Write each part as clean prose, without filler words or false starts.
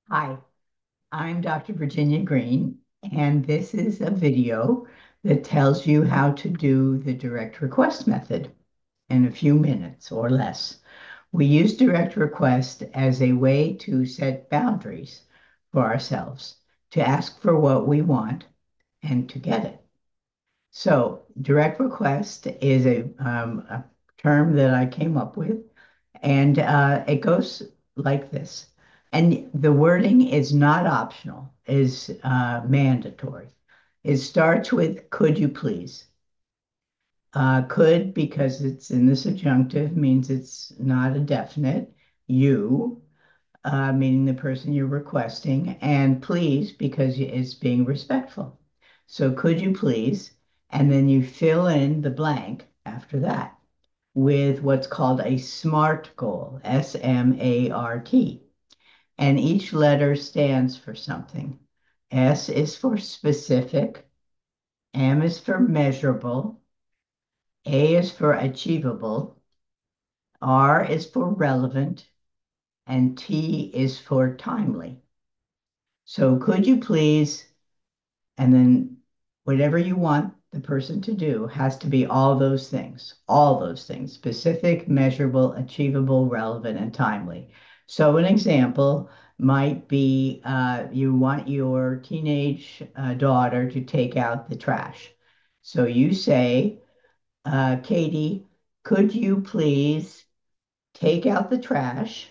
Hi, I'm Dr. Virginia Green, and this is a video that tells you how to do the direct request method in a few minutes or less. We use direct request as a way to set boundaries for ourselves, to ask for what we want and to get it. So, direct request is a term that I came up with, and it goes like this. And the wording is not optional, is mandatory. It starts with could you please? Could, because it's in the subjunctive, means it's not a definite. You, meaning the person you're requesting, and please, because it's being respectful. So could you please? And then you fill in the blank after that with what's called a SMART goal, SMART. And each letter stands for something. S is for specific, M is for measurable, A is for achievable, R is for relevant, and T is for timely. So could you please, and then whatever you want the person to do has to be all those things, specific, measurable, achievable, relevant, and timely. So an example might be you want your teenage daughter to take out the trash. So you say, Katie, could you please take out the trash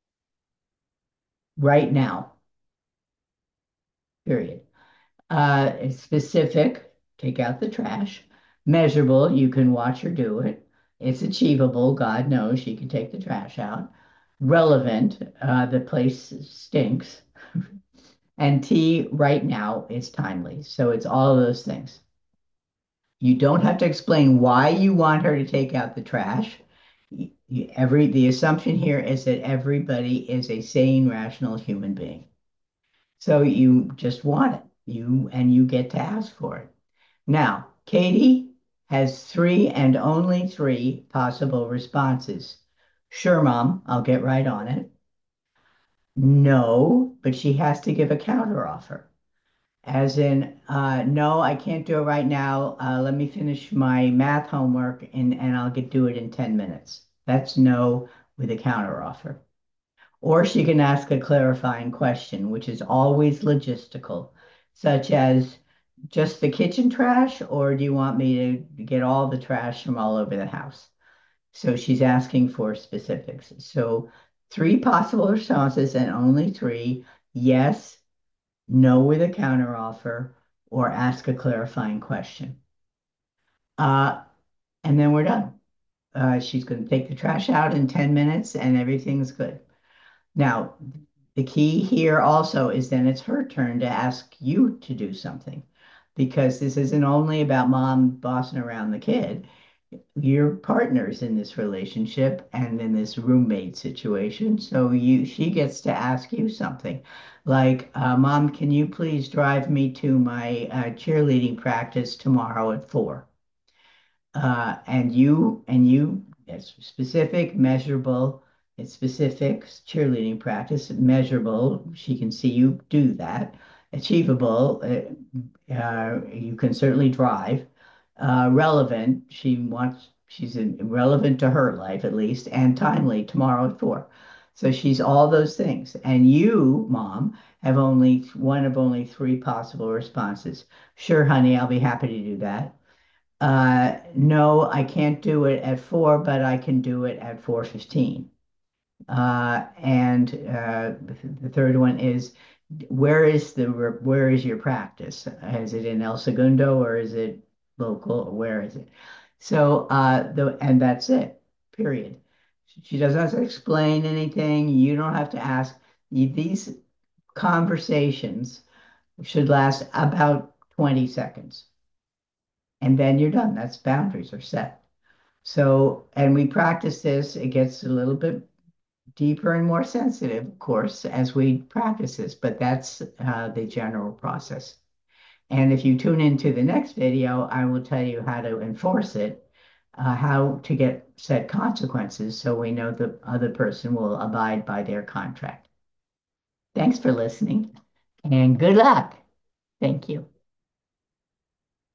right now? Period. It's specific, take out the trash. Measurable, you can watch her do it. It's achievable, God knows she can take the trash out. Relevant, the place stinks. And T, right now, is timely. So it's all of those things. You don't have to explain why you want her to take out the trash. The assumption here is that everybody is a sane, rational human being. So you just want it. You get to ask for it. Now, Katie has three and only three possible responses. Sure, Mom, I'll get right on it. No, but she has to give a counteroffer. As in, no, I can't do it right now. Let me finish my math homework and I'll do it in 10 minutes. That's no with a counteroffer. Or she can ask a clarifying question, which is always logistical, such as just the kitchen trash, or do you want me to get all the trash from all over the house? So she's asking for specifics. So three possible responses and only three: yes, no with a counteroffer, or ask a clarifying question. Uh, and then we're done. She's going to take the trash out in 10 minutes and everything's good. Now, the key here also is then it's her turn to ask you to do something because this isn't only about mom bossing around the kid. You're partners in this relationship and in this roommate situation. So she gets to ask you something like, Mom, can you please drive me to my cheerleading practice tomorrow at 4? It's specific, measurable. It's specific cheerleading practice, measurable. She can see you do that. Achievable. You can certainly drive. Relevant. She's relevant to her life at least, and timely tomorrow at 4. So she's all those things. And you, Mom, have only one of only three possible responses. Sure, honey, I'll be happy to do that. No, I can't do it at 4, but I can do it at 4:15. And the third one is where is your practice? Is it in El Segundo or is it local? Where is it? So and that's it. Period. She doesn't have to explain anything. You don't have to ask. These conversations should last about 20 seconds. And then you're done. That's boundaries are set. So, and we practice this, it gets a little bit deeper and more sensitive, of course, as we practice this, but that's the general process. And if you tune into the next video, I will tell you how to enforce it, how to get set consequences so we know the other person will abide by their contract. Thanks for listening and good luck. Thank you.